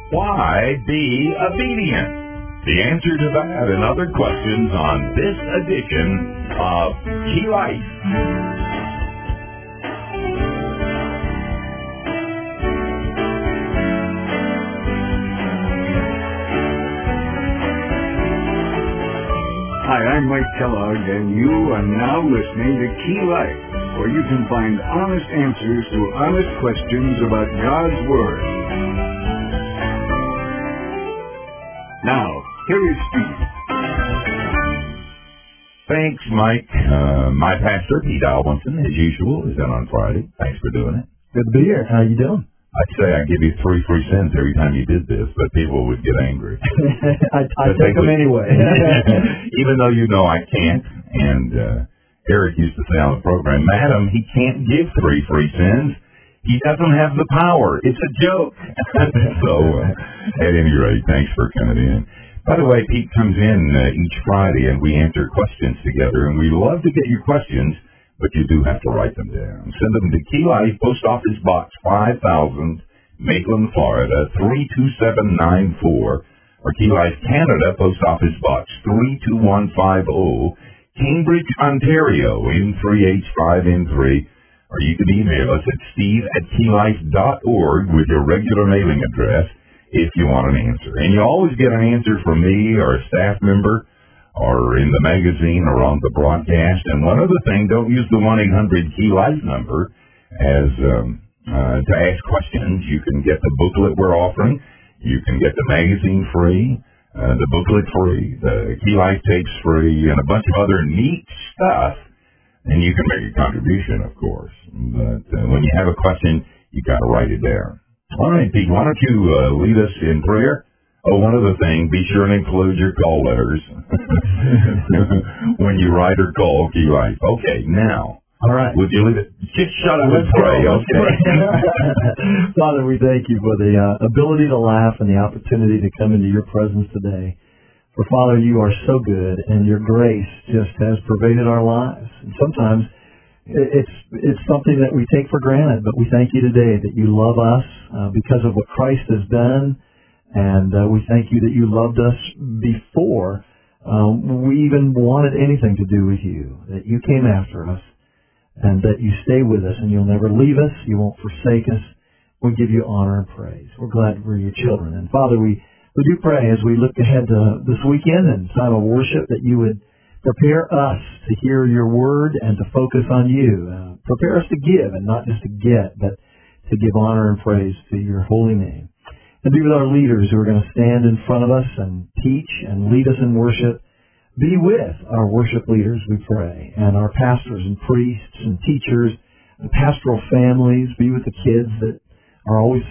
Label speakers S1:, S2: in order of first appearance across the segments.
S1: Why be obedient? The answer to that and other questions on this edition of Key Life.
S2: Hi, I'm Mike Kellogg, and you are now listening to Key Life, where you can find honest answers to honest questions about God's Word. Now, here is Steve.
S1: Thanks, Mike. My pastor, Pete Albinson, as usual, is in on Friday. Thanks for doing it.
S3: Good to be here. How you doing?
S1: I'd say I'd give you 3 free cents every time you did this, but people would get angry.
S3: I'd take them anyway.
S1: Even though you know I can't, and Eric used to say on the program, Madam, he can't give 3 free cents. He doesn't have the power. It's a joke. So, at any rate, thanks for coming in. By the way, Pete comes in each Friday, and we answer questions together, and we love to get your questions, but you do have to write them down. Send them to Key Life, Post Office Box 5000, Maitland, Florida, 32794, or Key Life, Canada, Post Office Box 32150, Cambridge, Ontario, N3H5N3, or you can email us at steve@keylife.org with your regular mailing address if you want an answer. And you always get an answer from me or a staff member, or in the magazine or on the broadcast. And one other thing, don't use the 1-800-KEY-LIFE number as to ask questions. You can get the booklet we're offering. You can get the magazine free, the booklet free, the Key Life tapes free, and a bunch of other neat stuff. And you can make a contribution, of course. But when you have a question, you got to write it there. All right, Pete, why don't you lead us in prayer? Oh, one other thing, be sure and include your call letters when you write or call Key Life. Okay, now.
S3: All right.
S1: Would you leave it? Just shut up and pray, okay?
S3: Father, we thank you for the ability to laugh and the opportunity to come into your presence today. For, Father, you are so good, and your grace just has pervaded our lives. And sometimes it's something that we take for granted, but we thank you today that you love us because of what Christ has done. And we thank you that you loved us before we even wanted anything to do with you, that you came after us, and that you stay with us, and you'll never leave us, you won't forsake us. We give you honor and praise. We're glad we're your children. And Father, we do pray as we look ahead to this weekend and time of worship that you would prepare us to hear your word and to focus on you. Prepare us to give and not just to get, but to give honor and praise to your holy name. And be with our leaders who are going to stand in front of us and teach and lead us in worship. Be with our worship leaders, we pray, and our pastors and priests and teachers, the pastoral families. Be with the kids that are always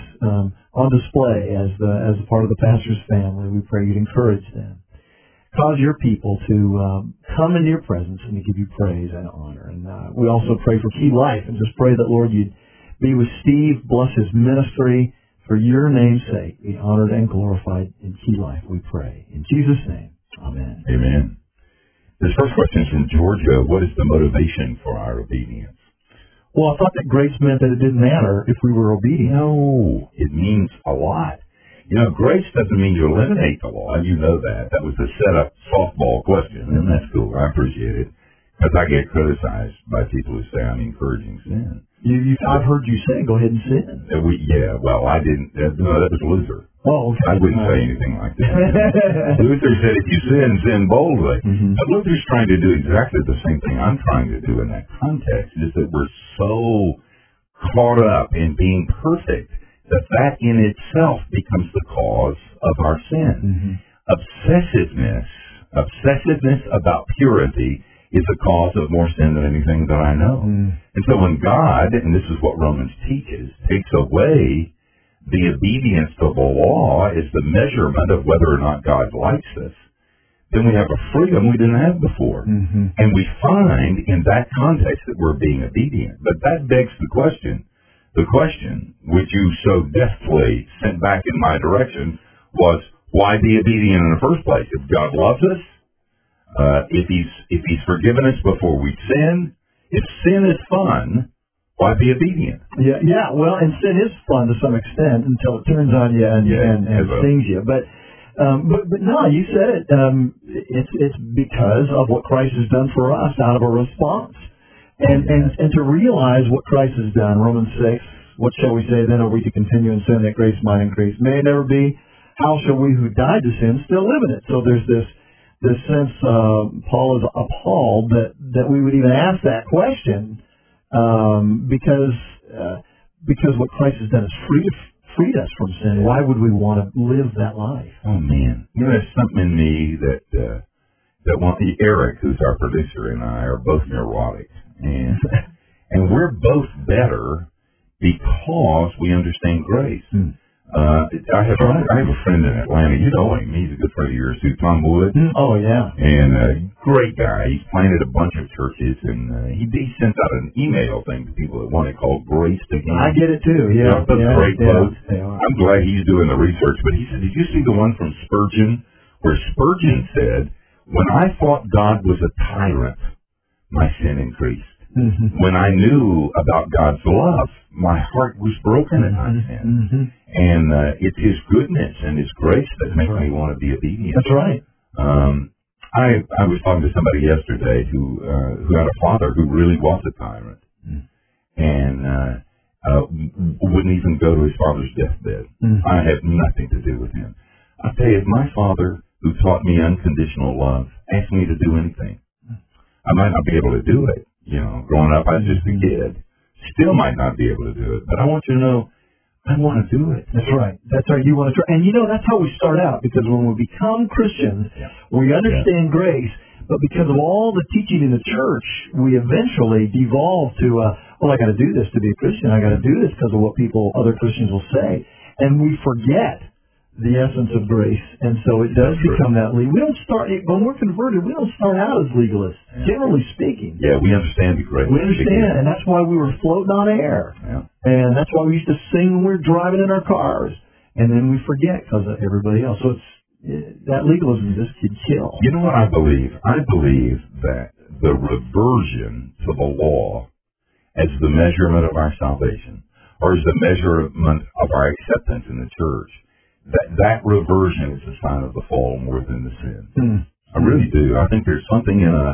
S3: on display as a part of the pastor's family. We pray you'd encourage them. Cause your people to come into your presence and to give you praise and honor. And we also pray for Key Life and just pray that, Lord, you'd be with Steve, bless his ministry. For your name's sake, be honored and glorified in Key Life, we pray. In Jesus' name, amen.
S1: Amen. This first question is from Georgia. What is the motivation for our obedience?
S3: Well, I thought that grace meant that it didn't matter if we were obedient.
S1: No, it means a lot. You know, grace doesn't mean you eliminate the law. You know that. That was a set-up softball question, and that's cool. I appreciate it. Because I get criticized by people who say I'm encouraging sin.
S3: I've heard you say, go ahead and sin.
S1: Well, I didn't. No, that was Luther.
S3: Oh, okay.
S1: I wouldn't say anything like that. Luther said, if you sin boldly. Mm-hmm. But Luther's trying to do exactly the same thing I'm trying to do in that context, is that we're so caught up in being perfect that in itself becomes the cause of our sin. Mm-hmm. Obsessiveness about purity is the cause of more sin than anything that I know. And so when God, and this is what Romans teaches, takes away the obedience to the law as the measurement of whether or not God likes us, then we have a freedom we didn't have before. Mm-hmm. And we find in that context that we're being obedient. But that begs the question which you so deftly sent back in my direction was, why be obedient in the first place? If God loves us, if he's forgiven us before we sin, if sin is fun, why be obedient?
S3: Yeah. Well, and sin is fun to some extent until it turns on you and stings you. But no, you said it. It's because of what Christ has done for us out of a response, and to realize what Christ has done. Romans 6. What shall we say then? Are we to continue in sin that grace might increase? May it never be. How shall we who died to sin still live in it? So there's this sense. Paul is appalled that we would even ask that question. Because what Christ has done is freed us from sin. Why would we want to live that life?
S1: Oh man, there's something in me that Eric, who's our producer, and I are both neurotic, and we're both better because we understand grace. I have a friend in Atlanta. You know him. He's a good friend of yours too, Tom Wood.
S3: Oh yeah,
S1: and great guy. He's planted a bunch of churches, and he sends out an email thing to people that want it called Grace Again.
S3: I get it too. Yeah,
S1: great quotes. I'm glad he's doing the research. But he said, did you see the one from Spurgeon, where Spurgeon said, "When I thought God was a tyrant, my sin increased. Mm-hmm. When I knew about God's love, my heart was broken at my sin." Mm-hmm. And it's His goodness and His grace that make me want to be obedient.
S3: That's right.
S1: I was talking to somebody yesterday who had a father who really was a tyrant, and wouldn't even go to his father's deathbed. I had nothing to do with him. I tell you, if my father, who taught me unconditional love, asked me to do anything, I might not be able to do it. You know, growing up, I was just a kid. Still might not be able to do it. But I want you to know, I want to do it.
S3: That's right. That's right. You want to try. And that's how we start out, because when we become Christians, we understand grace, but because of all the teaching in the church, we eventually devolve to, I got to do this to be a Christian. I got to do this because of what other Christians will say. And we forget the essence of grace, and so it does become that legal. We don't start, when we're converted, we don't start out as legalists, generally speaking.
S1: Yeah, we understand the grace.
S3: We understand, and that's why we were floating on air. Yeah. And that's why we used to sing when we were driving in our cars, and then we forget because of everybody else. So that legalism just could kill.
S1: You know what I believe? I believe that the reversion to the law as the measurement of our salvation, or as the measurement of our acceptance in the church, that reversion is a sign of the fall more than the sin. I really do. I think there's something in us.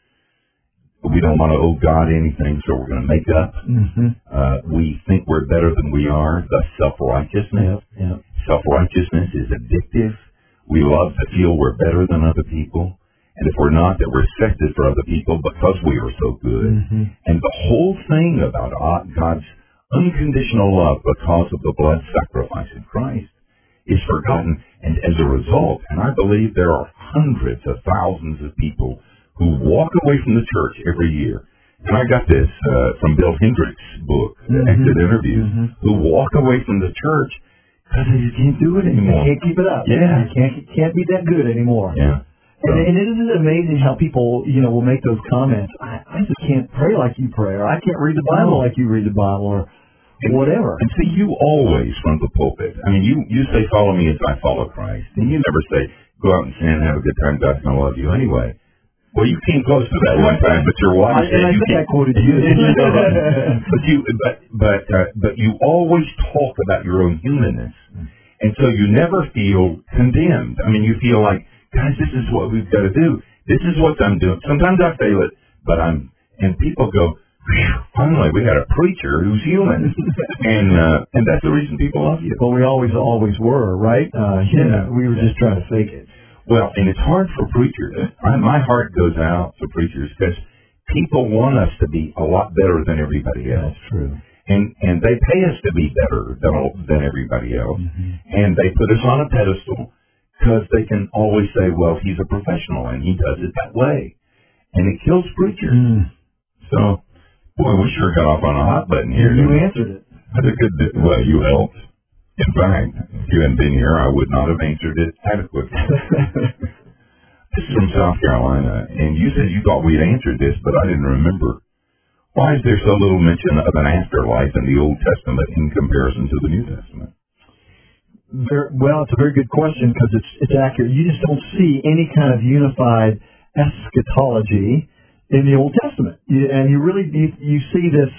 S1: We don't want to owe God anything, so we're going to make up. We think we're better than we are. Thus, self-righteousness. Self-righteousness is addictive. We love to feel we're better than other people. And if we're not, that we're accepted for other people because we are so good. And the whole thing about God's unconditional love because of the blood sacrifice in Christ is forgotten, and as a result, and I believe there are hundreds of thousands of people who walk away from the church every year, and I got this from Bill Hendricks' book, Exit Interviews, who walk away from the church because they just can't do it anymore.
S3: They can't keep it up.
S1: Yeah.
S3: You can't be that good anymore.
S1: Yeah.
S3: And isn't it amazing how people, will make those comments, I just can't pray like you pray, or I can't read the Bible like you read the Bible, or whatever.
S1: And see, you always from the pulpit. I mean, you say, follow me as I follow Christ. And you never say, go out and sin and have a good time. God's going to love you anyway. Well, you came close to that one time, but your wife said you can't.
S3: I quoted you.
S1: But you always talk about your own humanness. And so you never feel condemned. I mean, you feel like, guys, this is what we've got to do. This is what I'm doing. Sometimes I fail it, and people go, finally, we got a preacher who's human, and that's the reason people love you.
S3: Well, we always were, right? We were just trying to fake it.
S1: Well, and it's hard for preachers. My heart goes out to preachers because people want us to be a lot better than everybody else.
S3: That's true.
S1: And they pay us to be better than everybody else, and they put us on a pedestal because they can always say, well, he's a professional and he does it that way, and it kills preachers. So. Boy, we sure got off on a hot button here.
S3: You answered it.
S1: That's a good bit. Well, you helped. In fact, if you hadn't been here, I would not have answered it adequately. This is from South Carolina, and you said you thought we'd answered this, but I didn't remember. Why is there so little mention of an afterlife in the Old Testament in comparison to the New Testament?
S3: Well, it's a very good question because it's accurate. You just don't see any kind of unified eschatology in the Old Testament, and you see this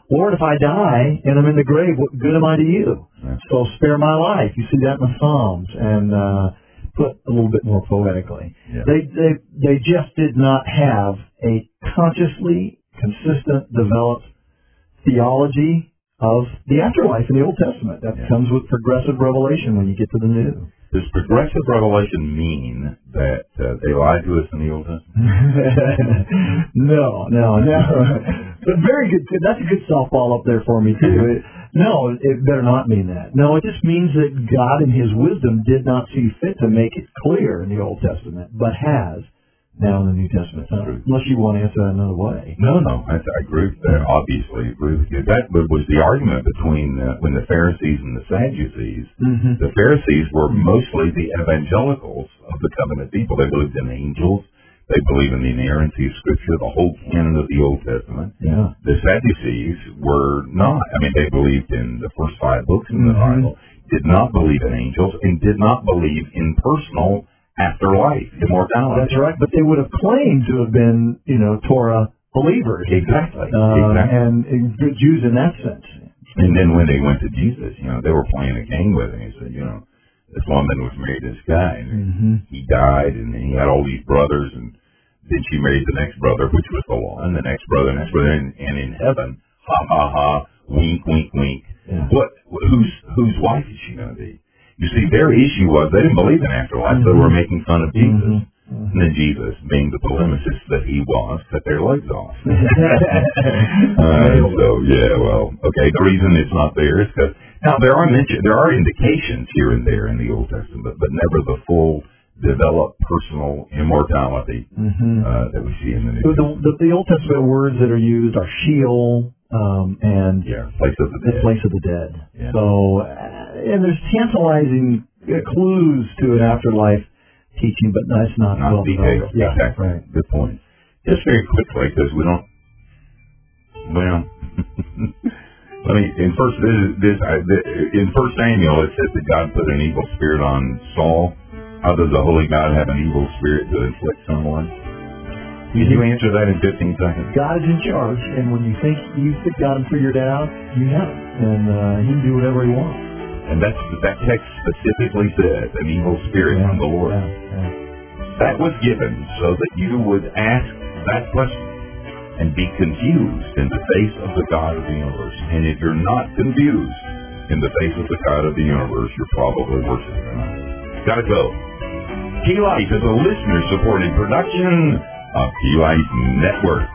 S3: Lord, if I die and I'm in the grave, what good am I to you?
S1: Yeah.
S3: So spare my life. You see that in the Psalms, and put a little bit more poetically.
S1: Yeah.
S3: They just did not have a consciously consistent, developed theology of the afterlife in the Old Testament. That comes with progressive revelation when you get to the New.
S1: Does progressive revelation mean that they lied to us in the Old Testament?
S3: No. But very good. That's a good softball up there for me, too. No, it better not mean that. No, it just means that God in His wisdom did not see fit to make it clear in the Old Testament, but has now in the New Testament. Unless you want to answer that another way.
S1: No, I agree with that. Obviously agree with you. That was the argument between when the Pharisees and the Sadducees.
S3: Mm-hmm.
S1: The Pharisees were mostly the evangelicals of the covenant people. They believed in angels. They believed in the inerrancy of Scripture, the whole canon of the Old Testament.
S3: Yeah.
S1: The Sadducees were not. I mean, they believed in the first 5 books in the Bible, did not believe in angels, and did not believe in personal afterlife, immortality.
S3: That's right, but they would have claimed to have been, Torah believers.
S1: Exactly.
S3: And good Jews in that sense.
S1: And then when they went to Jesus, they were playing a game with him. He said, this woman was married to this guy, and he died, and he had all these brothers, and then she married the next brother, which was the law, and the next brother, and in heaven, ha, ha, ha, wink, wink, wink.
S3: Yeah.
S1: Whose wife is she going to be? You see, their issue was they didn't believe in afterlife, so they were making fun of Jesus. And then Jesus, being the polemicist that he was, cut their legs off. The reason it's not there is because now there are indications here and there in the Old Testament, but never the full developed personal immortality that we see in the New Testament.
S3: The Old Testament words that are used are Sheol and
S1: place of the dead.
S3: Place of the dead.
S1: Yeah.
S3: So, and there's tantalizing clues to an afterlife teaching, but that's not
S1: detailed.
S3: Yeah,
S1: exactly.
S3: Right.
S1: Good point. Just very quickly, because we don't. Well, in First Samuel it says that God put an evil spirit on Saul. How does the Holy God have an evil spirit to inflict someone? Can you answer that in 15 seconds?
S3: God is in charge, and when you think you've got him figured out, you have it, and he can do whatever he wants.
S1: And that text specifically says an evil spirit from the Lord. That was given so that you would ask that question and be confused in the face of the God of the universe. And if you're not confused in the face of the God of the universe, you're probably worshiping him. Gotta go. Key Life is a listener-supported production of Key Life Network.